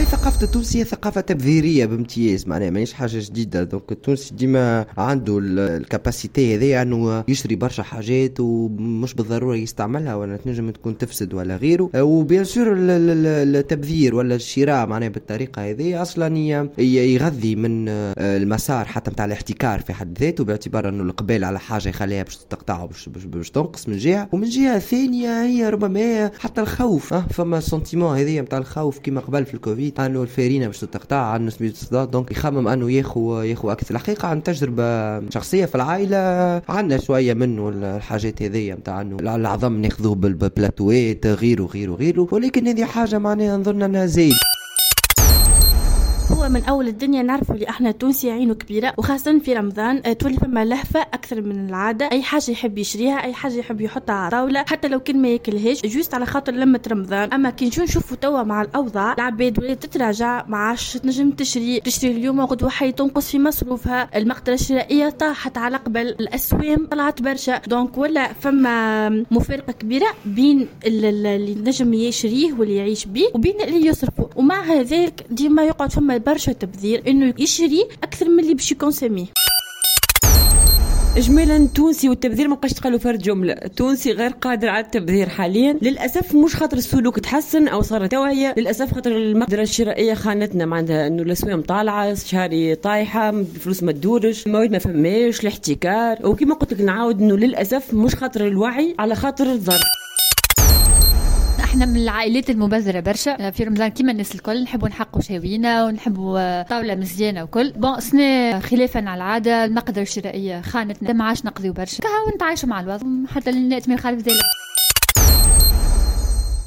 ثقافة التونسية ثقافة تبذيرية بامتياز، معناها ماهيش حاجة جديدة. دونك التونسي ديما عنده الكاباسيتي هذه انه يشري برشا حاجات ومش بالضرورة يستعملها ولا تنجم تكون تفسد ولا غيره. وبيان سور التبذير ولا الشراء معناها بالطريقة هذه اصلا يغذي من المسار حتى متاع الاحتكار في حد ذاته، باعتبار انه القبال على حاجة يخليها باش تقطعه باش تنقص من جهة، ومن جهة ثانية هي ربما حتى الخوف. فما سنتيمون هذه متاع الخوف كما قبل في الكوفيد انه الفارينة باش تقطع عن نسبة الصداع، دونك يخمم انه ياخو اكثر. الحقيقة عن تجربة شخصية في العائلة عندنا شوية منه الحاجات هذه متاع انه العظم ناخذوه بالبلاتوات غيره، ولكن هذه حاجة معناها نظن انها زايد. هو من أول الدنيا نعرفوا اللي احنا تونسي عينه كبيرة، وخاصة في رمضان تولي فما لهفة أكثر من العادة. أي حاجة يحب يشريها، أي حاجة يحب يحطها على طاولة، حتى لو كان ما ياكلهاش جوست على خاطر لمة رمضان. أما كي نشوفوا توا مع الأوضاع العباد ولات تتراجع، ما عادش تنجم تشري اليوم وغدوة حي تنقص في مصروفها، المقدرة الشرائية طاحت على قبل، الأسوام طلعت برشا. دونك ولا فما مفارقة كبيرة بين اللي نجم يشريه واللي يعيش به وبين اللي يصرفه. ومع هذاك ديما يقعد فما برشا تبذير انه يشري اكثر من اللي باش يكونسوميه. اجمالا التونسي والتبذير ما بقاش تقالوا فرد جمله، التونسي غير قادر على التبذير حاليا للاسف، مش خاطر السلوك تحسن او صارت توعيه، للاسف خاطر المقدره الشرائيه خانتنا. معناتها انه الاسواق طالعه، شهري طايحه، الفلوس ما تدورش، المواد ما فماش، الاحتكار. وكما قلت لك نعاود انه للاسف مش خاطر الوعي، على خاطر الضرر. احنا من العائلات المبذره برشا في رمضان كيما الناس الكل، نحبوا نحقوا شاوينا ونحبوا طاوله مزيانه وكل بون. سنة خلافا على العاده المقدره الشرائيه خانتنا، ما عادش نقضيو برشا كها ونتعايشوا مع الوضع حتى الناس ما يخالف ذلك.